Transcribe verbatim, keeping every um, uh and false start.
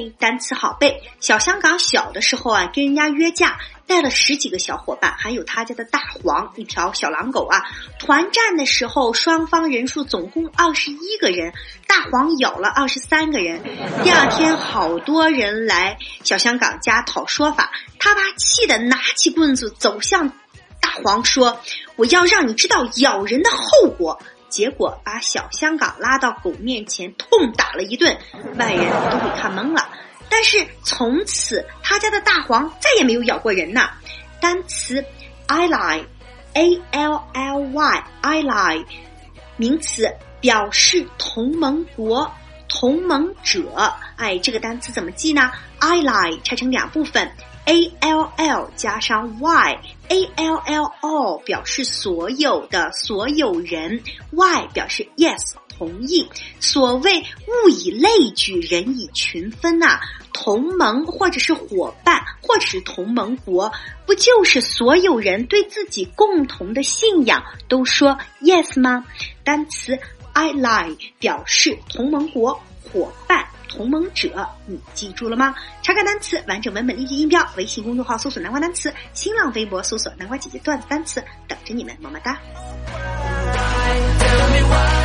背，单词好背。小香港小的时候啊，跟人家约架，带了十几个小伙伴，还有他家的大黄，一条小狼狗啊。团战的时候，双方人数总共二十一个人，大黄咬了二十三个人。第二天，好多人来小香港家讨说法，他爸气得拿起棍子走向大黄说：“我要让你知道咬人的后果。”结果把小香港拉到狗面前痛打了一顿，外人都给看懵了。但是从此他家的大黄再也没有咬过人呐。单词 ally A L L Y ally 名词，表示同盟国、同盟者。哎，这个单词怎么记呢？ ally 拆成两部分， A L L 加上 Y， A L L all 表示所有的所有人， Y 表示 yes 同意。所谓物以类聚，人以群分啊，同盟或者是伙伴或者是同盟国，不就是所有人对自己共同的信仰都说 yes 吗？单词 ally 表示同盟国、伙伴、同盟者，你记住了吗？查看单词完整文本立即音标，微信公众号搜索南瓜单词，新浪微博搜索南瓜姐姐段子单词，等着你们，么么哒。